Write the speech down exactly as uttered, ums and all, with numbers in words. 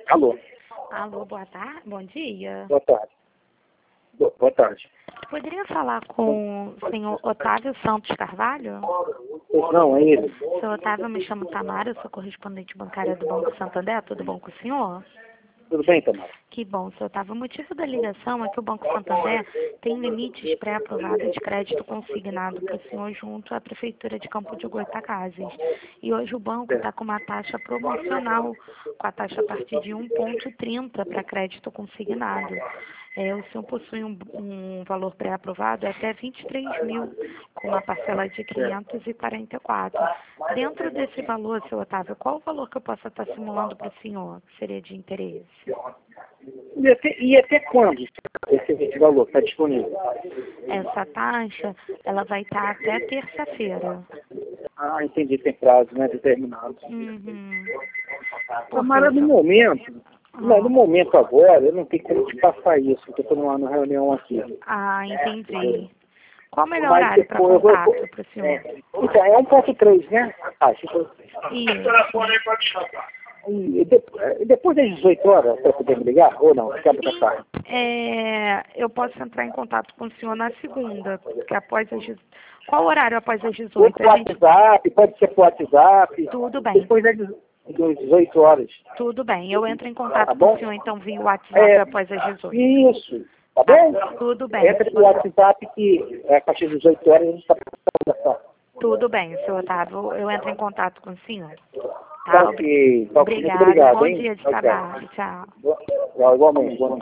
Alô, Alô, boa tarde, bom dia. boa tarde. Bo- Boa tarde. Poderia falar com o senhor Otávio Santos Carvalho? Pois não, é ele. Senhor Otávio, eu me chamo Tamara, eu sou correspondente bancária do Banco Santander, tudo bom com o senhor? Tudo bem, Tamara? Que bom, senhor Otávio. O motivo da ligação é que o Banco Santander tem limites pré-aprovados de crédito consignado para o senhor junto à Prefeitura de Campo de Goytacazes. E hoje o banco está com uma taxa promocional, com a taxa a partir de um vírgula trinta para crédito consignado. É, o senhor possui um, um valor pré-aprovado até vinte e três mil, com uma parcela de quinhentos e quarenta e quatro. Dentro desse valor, senhor Otávio, qual o valor que eu possa estar simulando para o senhor, que seria de interesse? E até, e até quando esse, esse valor está disponível? Essa taxa, ela vai estar até terça-feira. Ah, entendi, tem prazo, né, determinado. Uhum. Tamara, no Porque, momento, não, ah, no momento agora, eu não tenho como te passar isso, porque eu estou numa reunião aqui. ah, entendi. Qual o melhor Mas horário para depois eu vou... contato para o senhor? É, então, é um ponto três, né? Ah, tipo, Isso. e de- e depois das dezoito horas, você poder me ligar? Ou não? Quer botar tarde? É, eu posso entrar em contato com o senhor na segunda, porque após as... dez- Qual horário após as Ou dezoito? por A gente... WhatsApp, pode ser por WhatsApp. Tudo bem, Depois das dezoito horas. tudo bem. Eu entro em Tá contato com bom? o senhor, então, via WhatsApp É, após as dezoito. isso. Tá Tá, bom? tudo bem. Entra pelo WhatsApp que é, a partir das dezoito horas a gente está conversando. Tudo bem, senhor Otávio. Eu entro em contato com o senhor. Tá Tá? ok. Tá ok. Muito Obrigada. obrigado, Bom hein? dia de Ok. trabalho. Tchau. Igualmente, igualmente.